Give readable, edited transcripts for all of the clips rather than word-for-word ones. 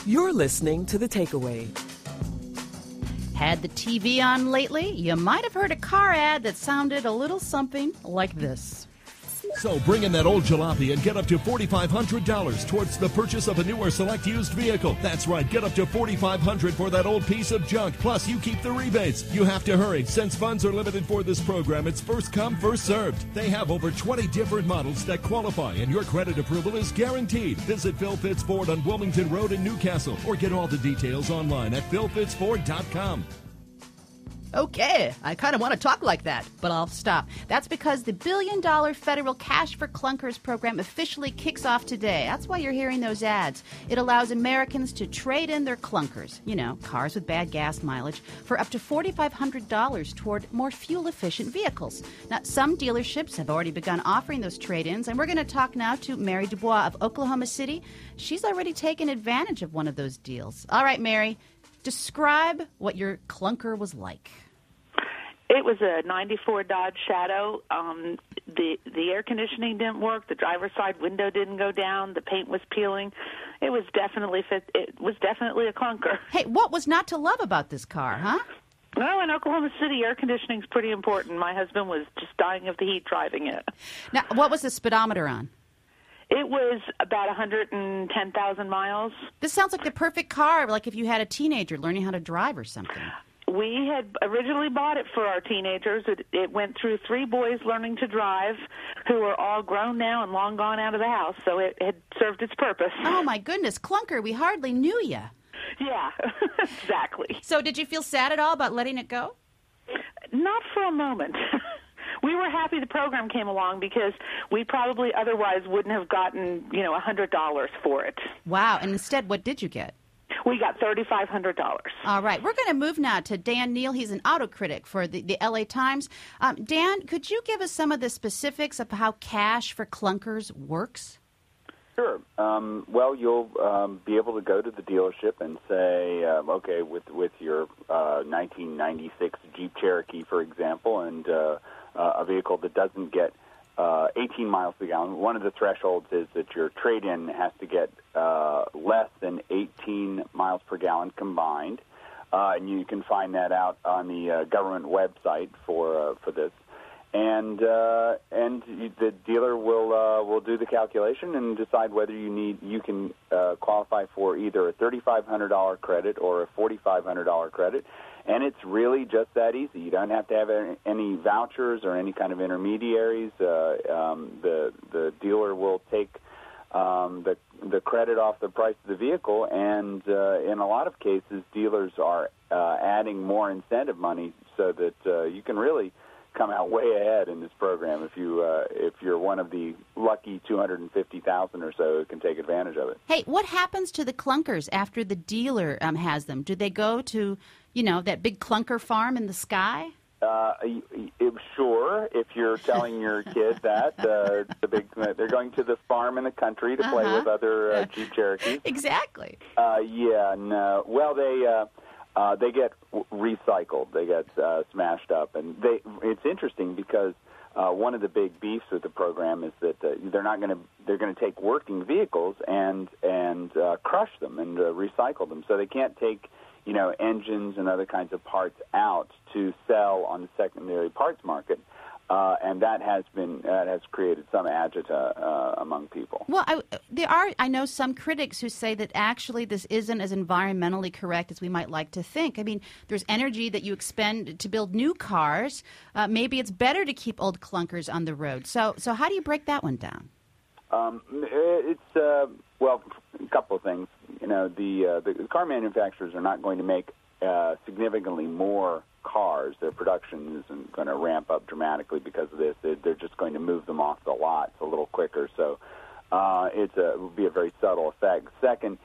You're listening to The Takeaway. Had the TV on lately? You might have heard a car ad that sounded a little something like this. So bring in that old jalopy and get up to $4,500 towards the purchase of a new or select used vehicle. That's right, get up to $4,500 for that old piece of junk. Plus, you keep the rebates. You have to hurry. Since funds are limited for this program, it's first come, first served. They have over 20 different models that qualify, and your credit approval is guaranteed. Visit Phil Fitz Ford on Wilmington Road in Newcastle, or get all the details online at philfitzford.com. Okay, I kind of want to talk like that, but I'll stop. That's because the $1 billion federal Cash for Clunkers program officially kicks off today. That's why you're hearing those ads. It allows Americans to trade in their clunkers, you know, cars with bad gas mileage, for up to $4,500 toward more fuel-efficient vehicles. Now, some dealerships have already begun offering those trade-ins, and we're going to talk now to Mary Dubois of Oklahoma City. She's already taken advantage of one of those deals. All right, Mary, describe what your clunker was like. It was a 94 Dodge Shadow. The air conditioning didn't work. The driver's side window didn't go down. The paint was peeling. It was definitely a clunker. Hey, what was not to love about this car, huh? Well, in Oklahoma City, air conditioning's pretty important. My husband was just dying of the heat driving it. Now, what was the speedometer on? It was about 110,000 miles. This sounds like the perfect car, like if you had a teenager learning how to drive or something. We had originally bought it for our teenagers. It went through 3 boys learning to drive who are all grown now and long gone out of the house, so it had served its purpose. Oh, my goodness, clunker, we hardly knew you. Yeah, exactly. So did you feel sad at all about letting it go? Not for a moment. We were happy the program came along because we probably otherwise wouldn't have gotten, $100 for it. Wow, and instead, what did you get? We got $3,500. All right. We're going to move now to Dan Neal. He's an auto critic for the L.A. Times. Dan, could you give us some of the specifics of how Cash for Clunkers works? Sure. Well, you'll be able to go to the dealership and say, okay, with your 1996 Jeep Cherokee, for example, and a vehicle that doesn't get 18 miles per gallon. One of the thresholds is that your trade-in has to get less than 18 miles per gallon combined, and you can find that out on the government website for this. And the dealer will do the calculation and decide whether you can qualify for either a $3,500 credit or a $4,500 credit. And it's really just that easy. You don't have to have any vouchers or any kind of intermediaries. The dealer will take the credit off the price of the vehicle, and in a lot of cases, dealers are adding more incentive money so that you can really come out way ahead in this program if you're one of the lucky 250,000 or so who can take advantage of it. Hey, what happens to the clunkers after the dealer has them? Do they go to, that big clunker farm in the sky? Sure, if you're telling your kid that they're going to the farm in the country to play with other Jeep Cherokees. Exactly. Yeah, no. Well, they get recycled. They get smashed up, and it's interesting because one of the big beefs with the program is that they're going to take working vehicles and crush them and recycle them. So they can't take engines and other kinds of parts out to sell on the secondary parts market. And that has created some agita among people. Well, I know some critics who say that actually this isn't as environmentally correct as we might like to think. I mean, there's energy that you expend to build new cars. Maybe it's better to keep old clunkers on the road. So how do you break that one down? It's a couple of things. The car manufacturers are not going to make significantly more cars. Their production isn't going to ramp up dramatically because of this. They're just going to move them off the lots a little quicker. So it will be a very subtle effect. Second,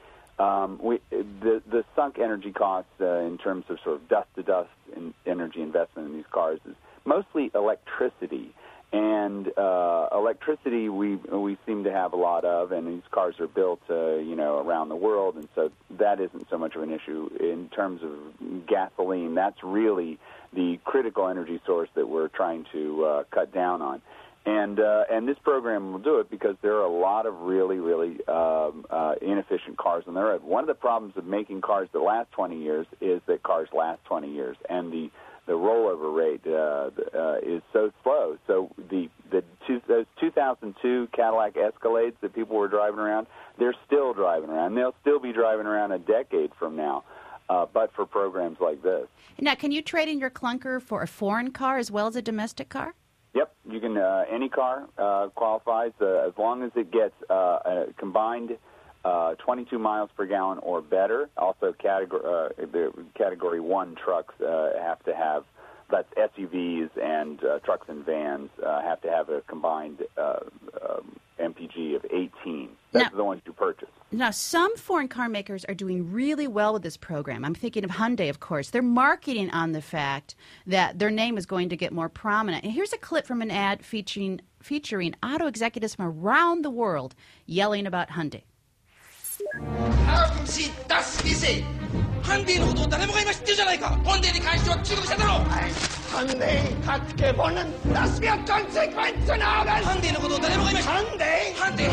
the sunk energy costs in terms of sort of dust-to-dust energy investment in these cars is mostly electricity. And electricity we seem to have a lot of, and these cars are built around the world, and so that isn't so much of an issue. In terms of gasoline, that's really the critical energy source that we're trying to cut down on. And this program will do it because there are a lot of really inefficient cars on the road. One of the problems of making cars that last 20 years is that cars last 20 years, and the rollover rate is so slow. So those 2002 Cadillac Escalades that people were driving around, they're still driving around. They'll still be driving around a decade from now, but for programs like this. Now, can you trade in your clunker for a foreign car as well as a domestic car? Yep, you can. Any car qualifies as long as it gets a combined 22 miles per gallon or better. Also, the Category 1 trucks have to have, that's SUVs and trucks and vans, have to have a combined MPG of 18. That's the ones you purchase. Now, some foreign car makers are doing really well with this program. I'm thinking of Hyundai, of course. They're marketing on the fact that their name is going to get more prominent. And here's a clip from an ad featuring auto executives from around the world yelling about Hyundai. Haben Sie das gesehen? Hyundaiのことを誰もが今知ってるじゃないか。Hyundaiに関しては中国車だろう。Hyundai hat gewonnen. Das wird Konsequenzen haben. Hyundaiのことを誰もが今Hyundai.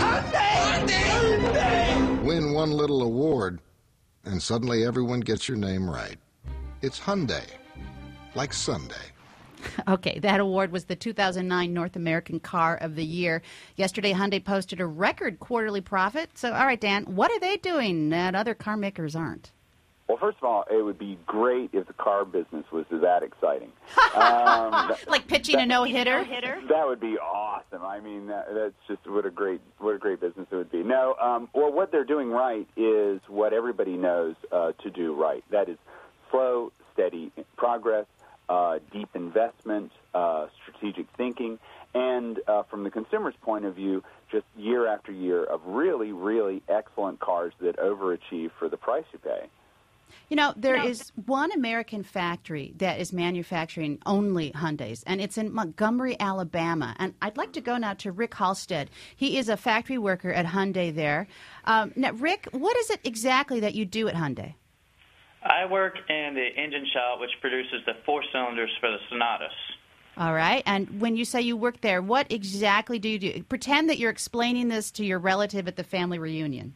Win one little award, and suddenly everyone gets your name right. It's Hyundai, like Sunday. Okay, that award was the 2009 North American Car of the Year. Yesterday, Hyundai posted a record quarterly profit. So, all right, Dan, what are they doing that other car makers aren't? Well, first of all, it would be great if the car business was that exciting. Like pitching a no-hitter? That would be awesome. I mean, that's just what a great business it would be. No, well, what they're doing right is what everybody knows to do right. That is slow, steady progress, deep investment, strategic thinking, and from the consumer's point of view, just year after year of really, really excellent cars that overachieve for the price you pay. You know, there is one American factory that is manufacturing only Hyundais, and it's in Montgomery, Alabama. And I'd like to go now to Rick Halstead. He is a factory worker at Hyundai there. Now, Rick, what is it exactly that you do at Hyundai? I work in the engine shop, which produces the 4 cylinders for the Sonatas. All right. And when you say you work there, what exactly do you do? Pretend that you're explaining this to your relative at the family reunion.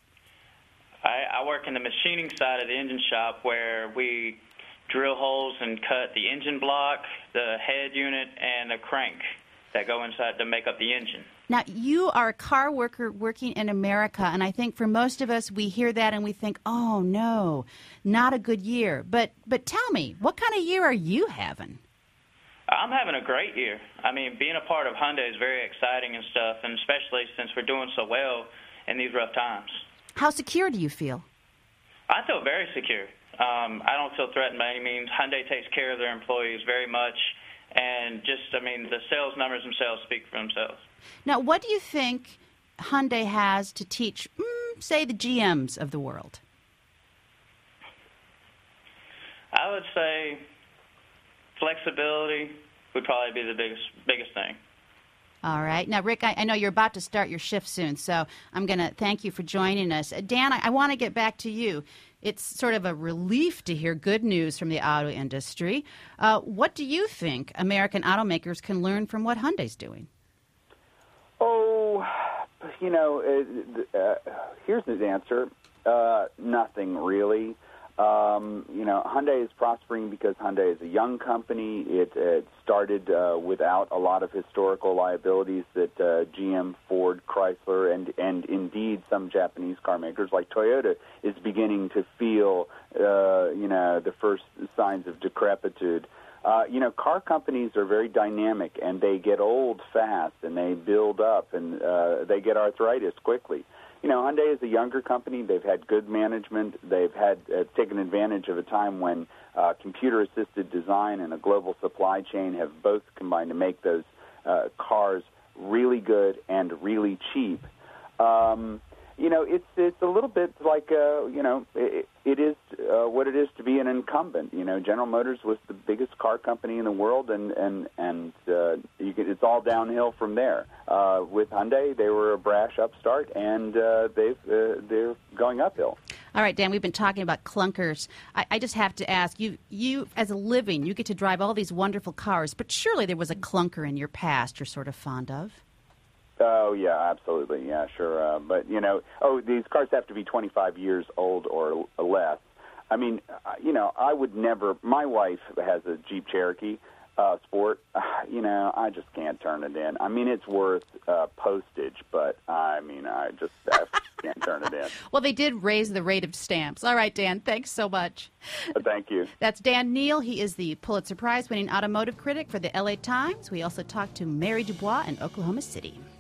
I work in the machining side of the engine shop where we drill holes and cut the engine block, the head unit, and the crank that go inside to make up the engine. Now, you are a car worker working in America, and I think for most of us, we hear that and we think, oh, no, not a good year. But tell me, what kind of year are you having? I'm having a great year. I mean, being a part of Hyundai is very exciting and stuff, and especially since we're doing so well in these rough times. How secure do you feel? I feel very secure. I don't feel threatened by any means. Hyundai takes care of their employees very much, and the sales numbers themselves speak for themselves. Now, what do you think Hyundai has to teach, say, the GMs of the world? I would say flexibility would probably be the biggest thing. All right. Now, Rick, I know you're about to start your shift soon, so I'm going to thank you for joining us. Dan, I want to get back to you. It's sort of a relief to hear good news from the auto industry. What do you think American automakers can learn from what Hyundai's doing? Oh, here's the answer. Nothing really. Hyundai is prospering because Hyundai is a young company. It started without a lot of historical liabilities that GM, Ford, Chrysler, and indeed some Japanese car makers like Toyota is beginning to feel, the first signs of decrepitude. Car companies are very dynamic, and they get old fast, and they build up, and they get arthritis quickly. Hyundai is a younger company. They've had good management. They've had taken advantage of a time when computer-assisted design and a global supply chain have both combined to make those cars really good and really cheap. It's a little bit like it is what it is to be an incumbent. General Motors was the biggest car company in the world, and it's all downhill from there. With Hyundai, they were a brash upstart, and they're going uphill. All right, Dan, we've been talking about clunkers. I just have to ask, you as a living, you get to drive all these wonderful cars, but surely there was a clunker in your past you're sort of fond of? Oh, yeah, absolutely. Yeah, sure. But, these cars have to be 25 years old or less. I mean, I would never, my wife has a Jeep Cherokee Sport. I just can't turn it in. I mean, it's worth postage, but, I just can't turn it in. Well, they did raise the rate of stamps. All right, Dan, thanks so much. Thank you. That's Dan Neal. He is the Pulitzer Prize-winning automotive critic for the LA Times. We also talked to Mary Dubois in Oklahoma City.